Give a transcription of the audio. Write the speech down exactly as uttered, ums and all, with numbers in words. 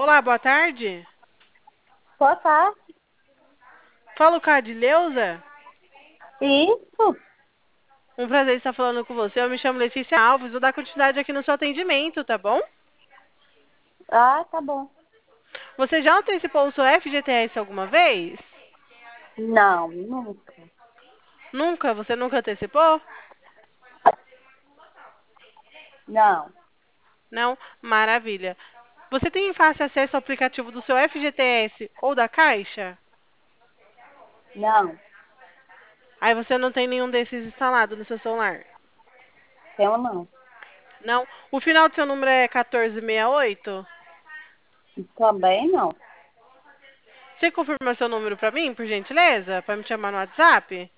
Olá, boa tarde. Boa tarde. Falo com a Adileuza. Isso? Um prazer estar falando com você. Eu me chamo Letícia Alves. Vou dar continuidade aqui no seu atendimento, tá bom? Ah, tá bom. Você já antecipou o seu F G T S alguma vez? Não, nunca. Nunca? Você nunca antecipou? Não, Não? Maravilha. Você tem fácil acesso ao aplicativo do seu F G T S ou da Caixa? não. Aí você não tem nenhum desses instalado no seu celular? Tenho não. Não? O final do seu número é quatorze sessenta e oito? Também não. Você confirma seu número pra mim, por gentileza? Pra me chamar no WhatsApp?